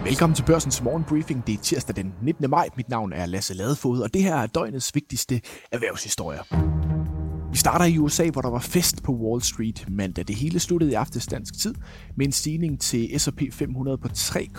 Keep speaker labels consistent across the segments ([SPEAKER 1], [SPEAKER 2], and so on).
[SPEAKER 1] Velkommen til Børsens morgenbriefing. Det er tirsdag den 19. maj. Mit navn er Lasse Ladefoged, og det her er døgnets vigtigste erhvervshistorier. Vi starter i USA, hvor der var fest på Wall Street mandag. Det hele sluttede i aftes dansk tid med en stigning til S&P 500 på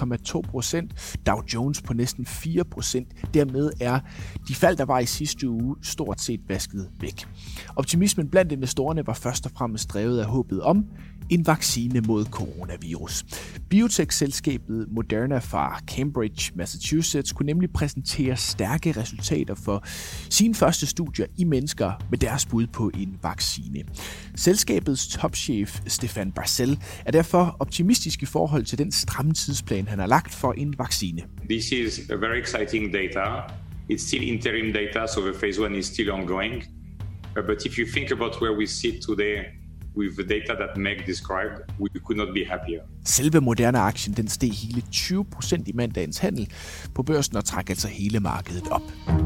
[SPEAKER 1] 3,2%, Dow Jones på næsten 4%. Dermed er de fald, der var i sidste uge, stort set vasket væk. Optimismen blandt investorerne var først og fremmest drevet af håbet om en vaccine mod coronavirus. Biotech-selskabet Moderna fra Cambridge, Massachusetts, kunne nemlig præsentere stærke resultater for sine første studier i mennesker med deres bud på en vaccine. Selskabets topchef Stéphane Bancel er derfor optimistisk i forhold til den stramme tidsplan, han har lagt for en vaccine.
[SPEAKER 2] This is a very exciting data. It's still interim data, so the phase 1 is still ongoing. But if you think about where we sit today, with the data that Meg described, we could not be happier.
[SPEAKER 1] Selve Moderna-aktien den steg hele 20% i mandagens handel på børsen og trak altså hele markedet op.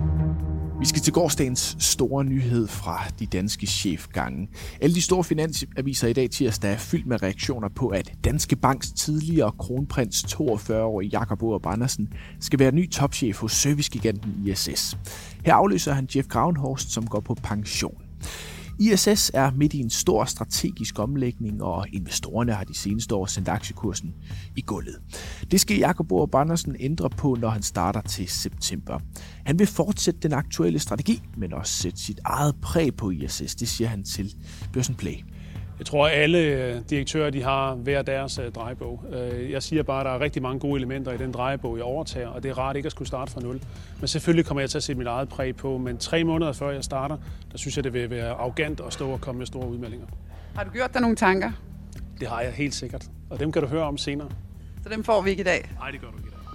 [SPEAKER 1] Vi skal til gårsdagens store nyhed fra de danske chefgange. Alle de store finansaviser i dag tirsdag er fyldt med reaktioner på, at Danske Banks tidligere kronprins 42-årige Jacob Aarup Andersen skal være ny topchef hos servicegiganten ISS. Her afløser han Jeff Gravenhorst, som går på pension. ISS er midt i en stor strategisk omlægning, og investorerne har de seneste år sendt aktiekursen i gulvet. Det skal Jacob Aarup Andersen ændre på, når han starter til september. Han vil fortsætte den aktuelle strategi, men også sætte sit eget præg på ISS. Det siger han til Børsen Play.
[SPEAKER 3] Jeg tror, at alle direktører de har hver deres drejebog. Jeg siger bare, at der er rigtig mange gode elementer i den drejebog, jeg overtager, og det er rart ikke at skulle starte fra nul. Men selvfølgelig kommer jeg til at sætte mit eget præg på, men 3 måneder før jeg starter, der synes jeg, det vil være arrogant at stå og komme med store udmeldinger.
[SPEAKER 4] Har du gjort dig nogle tanker?
[SPEAKER 3] Det har jeg helt sikkert, og dem kan du høre om senere.
[SPEAKER 4] Så dem får vi ikke i dag?
[SPEAKER 3] Nej, det gør du ikke i dag.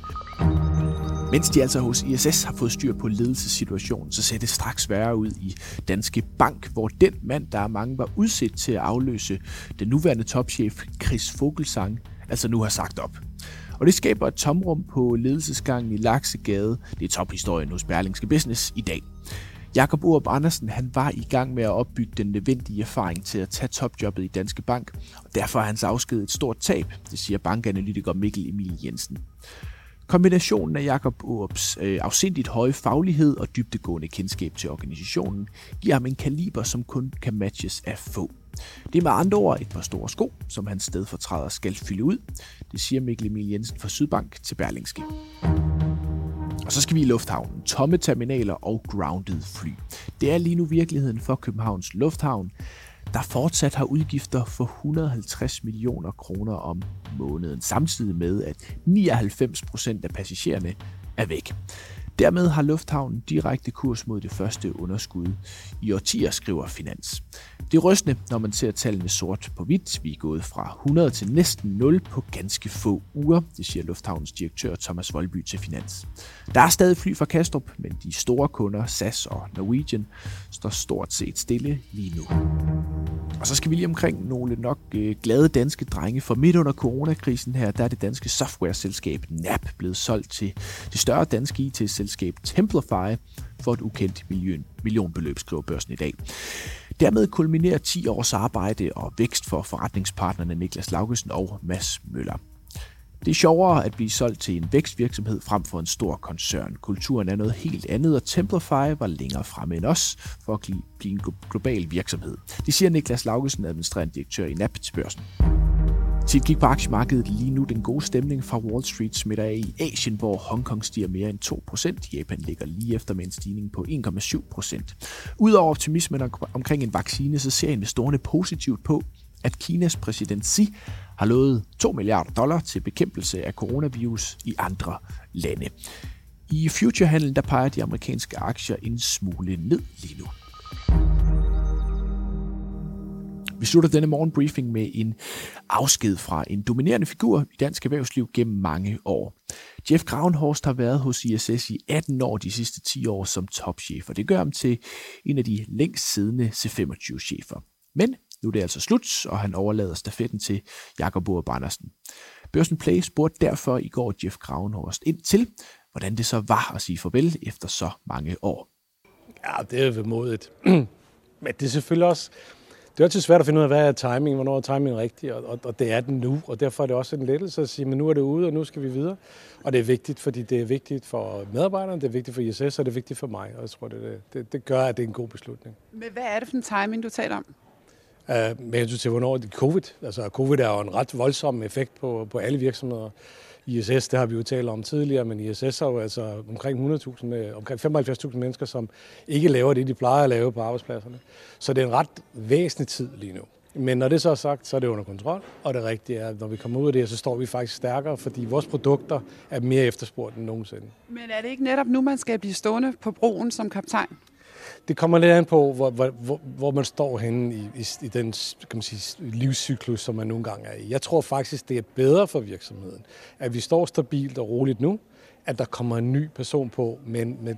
[SPEAKER 1] Mens de altså hos ISS har fået styr på ledelsessituationen, så ser det straks værre ud i Danske Bank, hvor den mand, der er mange var udset til at afløse den nuværende topchef Chris Vogelsang, altså nu har sagt op. Og det skaber et tomrum på ledelsesgangen i Laksegade. Det er tophistorien hos Berlingske Business i dag. Jacob Aarup Andersen han var i gang med at opbygge den nødvendige erfaring til at tage topjobbet i Danske Bank, og derfor er hans afsked et stort tab, det siger bankanalytiker Mikkel Emil Jensen. Kombinationen af Jacob Aarups afsindigt høje faglighed og dybdegående kendskab til organisationen giver ham en kaliber, som kun kan matches af få. Det er med andre ord et par store sko, som hans stedfortræder skal fylde ud. Det siger Mikkel Emil Jensen fra Sydbank til Berlingske. Og så skal vi i lufthavnen. Tomme terminaler og grounded fly. Det er lige nu virkeligheden for Københavns Lufthavn, der fortsat har udgifter for 150 millioner kroner om måneden, samtidig med, at 99% af passagererne er væk. Dermed har lufthavnen direkte kurs mod det første underskud i årtier, skriver Finans. Det er rystende, når man ser tallene sort på hvidt. Vi er gået fra 100 til næsten 0 på ganske få uger, det siger lufthavnens direktør Thomas Voldby til Finans. Der er stadig fly fra Kastrup, men de store kunder, SAS og Norwegian, står stort set stille lige nu. Og så skal vi lige omkring nogle nok glade danske drenge, for midt under coronakrisen her, der er det danske softwareselskab NAP blevet solgt til det større danske IT-selskab Templafy for et ukendt millionbeløb, skriver Børsen i dag. Dermed kulminerer 10 års arbejde og vækst for forretningspartnerne Niklas Laugesen og Mads Møller. Det er sjovere at blive solgt til en vækstvirksomhed frem for en stor koncern. Kulturen er noget helt andet, og Templafy var længere fremme end os for at blive en global virksomhed. Det siger Niklas Laugesen, administrerende direktør i NAP til Børsen. Til et kig på aktiemarkedet lige nu den gode stemning fra Wall Street smitter af i Asien, hvor Hongkong stiger mere end 2%. Japan ligger lige efter med en stigning på 1,7%. Udover optimismen omkring en vaccine, så ser investorerne positivt på, at Kinas præsident Xi har lovet $2 milliarder til bekæmpelse af coronavirus i andre lande. I futurehandlen der peger de amerikanske aktier en smule ned lige nu. Vi slutter denne morgenbriefing med en afsked fra en dominerende figur i dansk erhvervsliv gennem mange år. Jeff Gravenhorst har været hos ISS i 18 år de sidste 10 år som topchef, og det gør ham til en af de længst siddende C25-chefer. Men nu er det altså slut, og han overlader stafetten til Jacob Aarup Andersen. Børsen Play spurgte derfor i går Jeff Gravenhorst ind til, hvordan det så var at sige farvel efter så mange år.
[SPEAKER 5] Ja, det er vemodigt. Men det er selvfølgelig også Det er altid svært at finde ud af, hvad er timing, hvornår er timing rigtig, og det er den nu, og derfor er det også en lettelse at sige, men nu er det ude, og nu skal vi videre. Og det er vigtigt, fordi det er vigtigt for medarbejderne, det er vigtigt for ISS, og det er vigtigt for mig, og jeg tror, det gør, at det er en god beslutning.
[SPEAKER 4] Men hvad er det for en timing, du taler om?
[SPEAKER 5] Med hensyn til, hvornår det er covid. Altså, covid er jo en ret voldsom effekt på alle virksomheder. ISS, det har vi jo talt om tidligere, men ISS har jo altså omkring 75.000 mennesker, som ikke laver det, de plejer at lave på arbejdspladserne. Så det er en ret væsentlig tid lige nu. Men når det så er sagt, så er det under kontrol, og det rigtige er, at når vi kommer ud af det, så står vi faktisk stærkere, fordi vores produkter er mere efterspurgt end nogensinde.
[SPEAKER 4] Men er det ikke netop nu, man skal blive stående på broen som kaptajn?
[SPEAKER 5] Det kommer lidt an på, hvor man står henne i den, kan man sige, livscyklus, som man nogle gange er i. Jeg tror faktisk, det er bedre for virksomheden, at vi står stabilt og roligt nu, at der kommer en ny person på med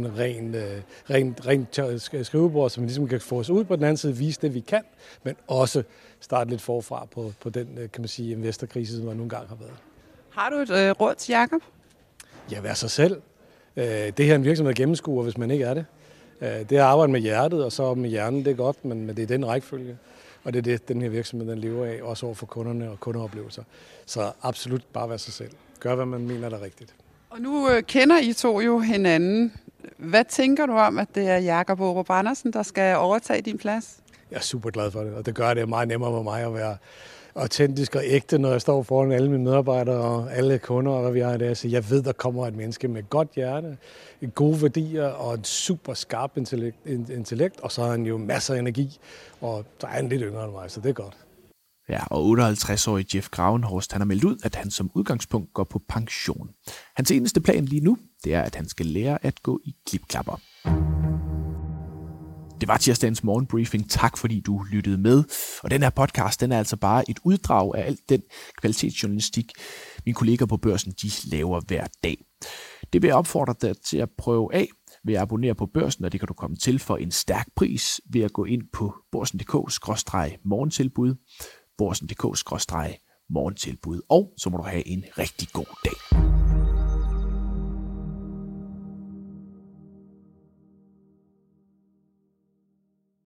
[SPEAKER 5] rent skrivebord, som vi ligesom kan få os ud på den anden side, vise det, vi kan, men også starte lidt forfra på den, kan man sige, investorkrise, som der nogle gange har været.
[SPEAKER 4] Har du et råd til Jakob?
[SPEAKER 5] Ja, vær sig selv. Det her er en virksomhed, der gennemskuer, hvis man ikke er det. Det er at arbejde med hjertet, og så med hjernen, det er godt, men det er den rækkefølge. Og det er det, den her virksomhed, den lever af, også over for kunderne og kundeoplevelser. Så absolut bare være sig selv. Gør, hvad man mener, der er rigtigt.
[SPEAKER 4] Og nu kender I to jo hinanden. Hvad tænker du om, at det er Jakob Aarup Andersen, der skal overtage din plads?
[SPEAKER 5] Jeg er super glad for det, og det gør det meget nemmere for mig at være autentisk og ægte, når jeg står foran alle mine medarbejdere og alle kunder, og hvad vi har i dag. Så jeg ved, der kommer et menneske med godt hjerte, gode værdier og en super skarp intellekt, og så har han jo masser af energi, og så er han lidt yngre end mig, så det er godt.
[SPEAKER 1] Ja, og 58-årig Jeff Gravenhorst, han har meldt ud, at han som udgangspunkt går på pension. Hans eneste plan lige nu, det er, at han skal lære at gå i klipklapper. Det var tirsdagens morgenbriefing. Tak fordi du lyttede med. Og den her podcast, den er altså bare et uddrag af alt den kvalitetsjournalistik, mine kolleger på Børsen, de laver hver dag. Det vil jeg opfordre dig til at prøve af ved at abonnere på Børsen, og det kan du komme til for en stærk pris ved at gå ind på borsen.dk/morgentilbud, borsen.dk/morgentilbud, og så må du have en rigtig god dag.